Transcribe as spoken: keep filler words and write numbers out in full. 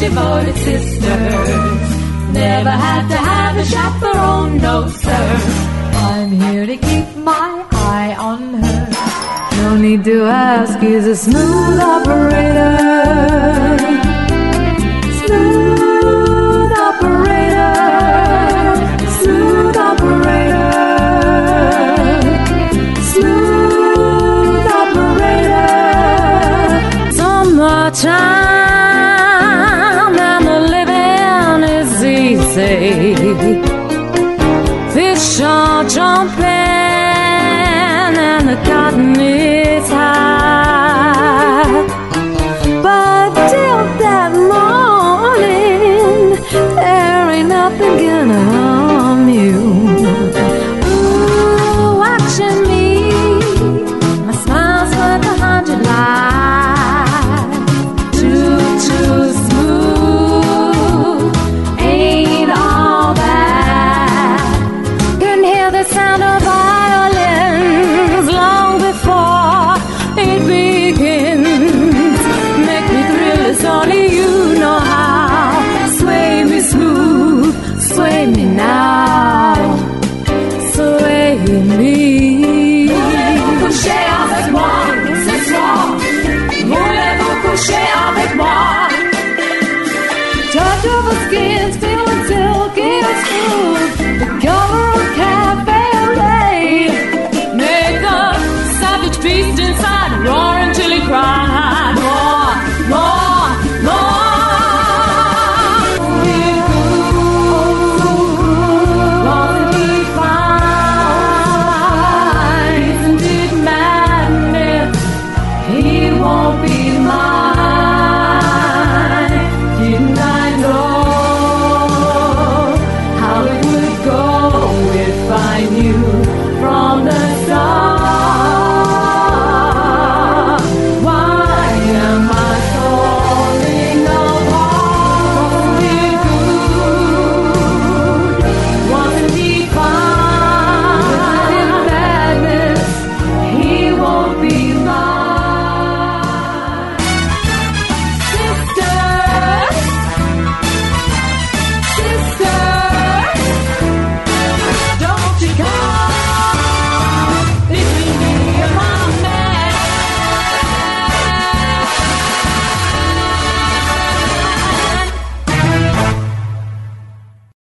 devoted sisters. Never had to have a chaperone, no sir. I'm here to keep my eye on her. No need to ask, he's a smooth operator. Smooth operator. Smooth operator. Smooth operator. Summertime and the living is easy. Fish are jumping and the cotton is high. But till that morning, there ain't nothing gonna harm you. Ooh, watching me, my smile's worth a hundred lives. Too, too smooth, ain't all that. Can hear the sound of violins long before it begins. Make me thrill as only you know how. Sway me smooth, sway me now, sway me. Voulez-vous coucher avec moi ce soir? Voulez-vous coucher avec moi? Touch of her skin's feeling silky and smooth. The cover of cafe lane. Make the savage beast inside roar until he cried. More, more.